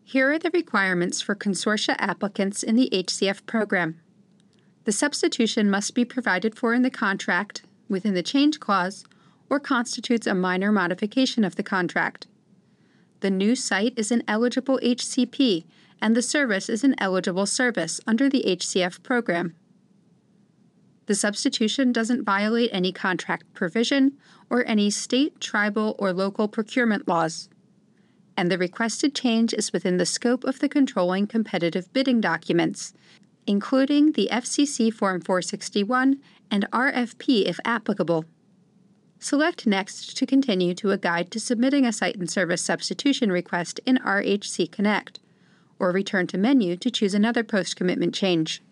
Here are the requirements for consortia applicants in the HCF program. The substitution must be provided for in the contract, within the change clause, or constitutes a minor modification of the contract. The new site is an eligible HCP, and the service is an eligible service under the HCF program. The substitution doesn't violate any contract provision or any state, tribal, or local procurement laws. And the requested change is within the scope of the controlling competitive bidding documents, including the FCC Form 461 and RFP if applicable. Select Next to continue to a guide to submitting a site and service substitution request in RHC Connect, or return to Menu to choose another post-commitment change.